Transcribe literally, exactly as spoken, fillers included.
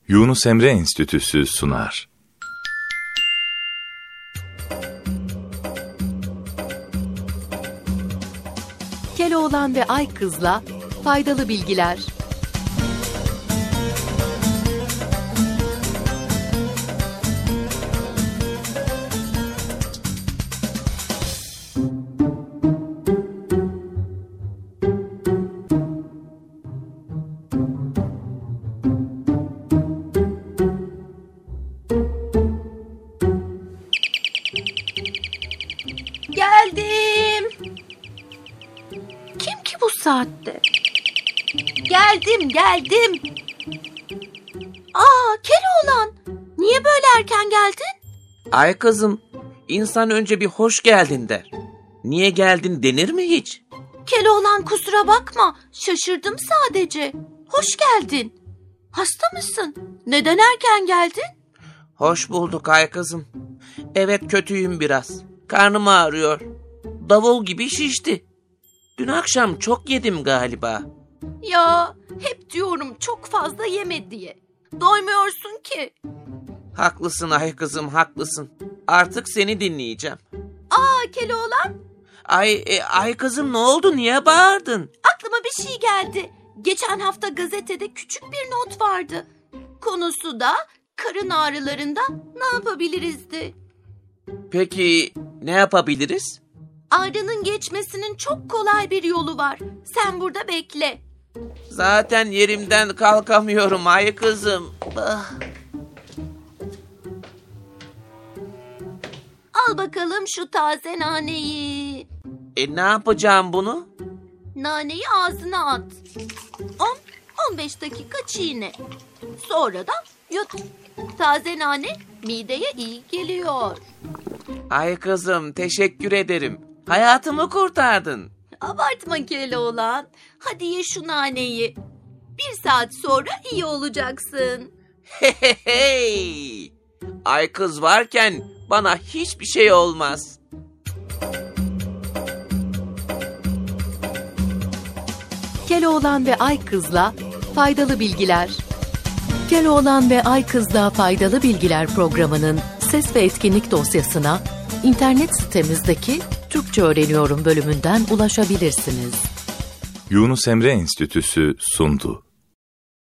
Yunus Emre Enstitüsü sunar. Keloğlan ve Aykız'la faydalı bilgiler. Geldim. Kim ki bu saatte? Geldim, geldim. Aa, Keloğlan. Niye böyle erken geldin? Ay kızım, insan önce bir hoş geldin der. Niye geldin denir mi hiç? Keloğlan, kusura bakma. Şaşırdım sadece. Hoş geldin. Hasta mısın? Neden erken geldin? Hoş bulduk ay kızım. Evet, kötüyüm biraz. Karnım ağrıyor. Davul gibi şişti. Dün akşam çok yedim galiba. Ya, hep diyorum çok fazla yeme diye. Doymuyorsun ki. Haklısın ay kızım, haklısın. Artık seni dinleyeceğim. Aa, Keloğlan. Ay, e, ay kızım, ne oldu? Niye bağırdın? Aklıma bir şey geldi. Geçen hafta gazetede küçük bir not vardı. Konusu da karın ağrılarında ne yapabilirizdi? Peki ne yapabiliriz? Ağrının geçmesinin çok kolay bir yolu var. Sen burada bekle. Zaten yerimden kalkamıyorum ay kızım. Ah. Al bakalım şu taze naneyi. E ne yapacağım bunu? Naneyi ağzına at. on on beş dakika çiğne. Sonra da yut. Taze nane mideye iyi geliyor. Ay kızım, teşekkür ederim. Hayatımı kurtardın. Abartma Keloğlan. Hadi ye şu naneyi. Bir saat sonra iyi olacaksın. Hey hey hey. Ay kız varken bana hiçbir şey olmaz. Keloğlan ve Aykız'la faydalı bilgiler. Keloğlan ve Aykız'la faydalı bilgiler programının ses ve etkinlik dosyasına internet sitemizdeki Türkçe Öğreniyorum bölümünden ulaşabilirsiniz. Yunus Emre Enstitüsü sundu.